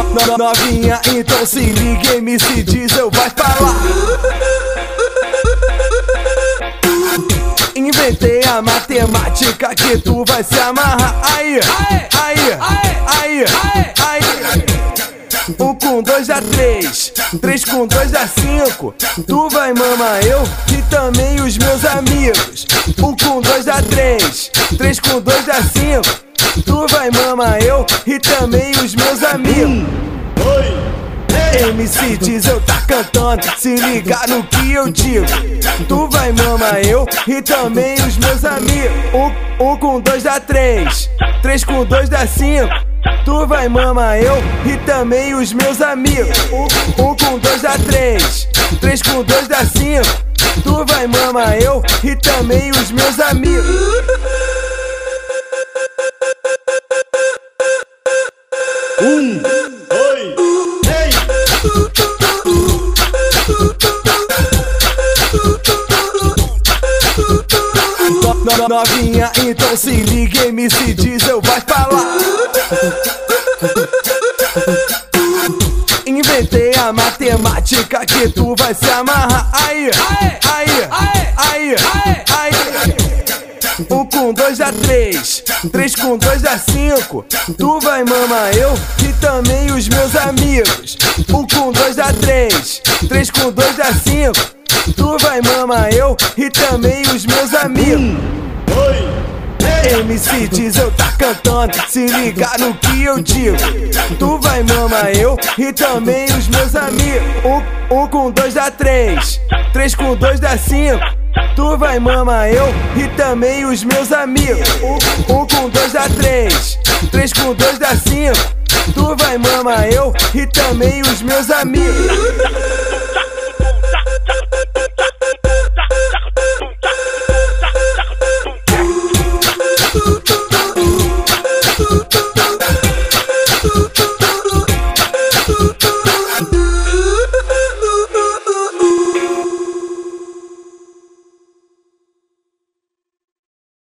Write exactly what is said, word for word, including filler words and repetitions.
No, novinha, então se liga, M C Diesel vai falar. Inventei a matemática que tu vai se amarrar. Aí, aí, aí, aí. Um com dois dá três, três com dois dá cinco. Tu vai mamar eu e também os meus amigos. Um com dois dá três, três com dois dá cinco. Tu vai mamar eu e também os meus amigos. M C Diesel tá cantando, se liga no que eu digo. Tu vai mamar eu e também os meus amigos. Um, um com dois dá três, três com dois dá cinco. Tu vai mamar eu e também os meus amigos. Um, um com dois dá três, três com dois dá cinco. Tu vai mamar eu e também os meus amigos. Um, dois, três. No, novinha, então se liga, M C Diesel vai falar. Inventei a matemática que tu vai se amarrar. Aí, aí, aí, aí. Um com dois dá três, três com dois dá cinco. Tu vai mamar eu e também os meus amigos. Um com dois dá três, três com dois dá cinco. Tu vai mamar eu e também os meus amigos. M C Diesel tá cantando, se liga no que eu digo. Tu vai mamar eu e também os meus amigos. Um, um com dois dá três, três com dois dá cinco. Tu vai mamar eu e também os meus amigos. Um, um com dois dá três, três com dois dá cinco. Tu vai mamar eu e também os meus amigos.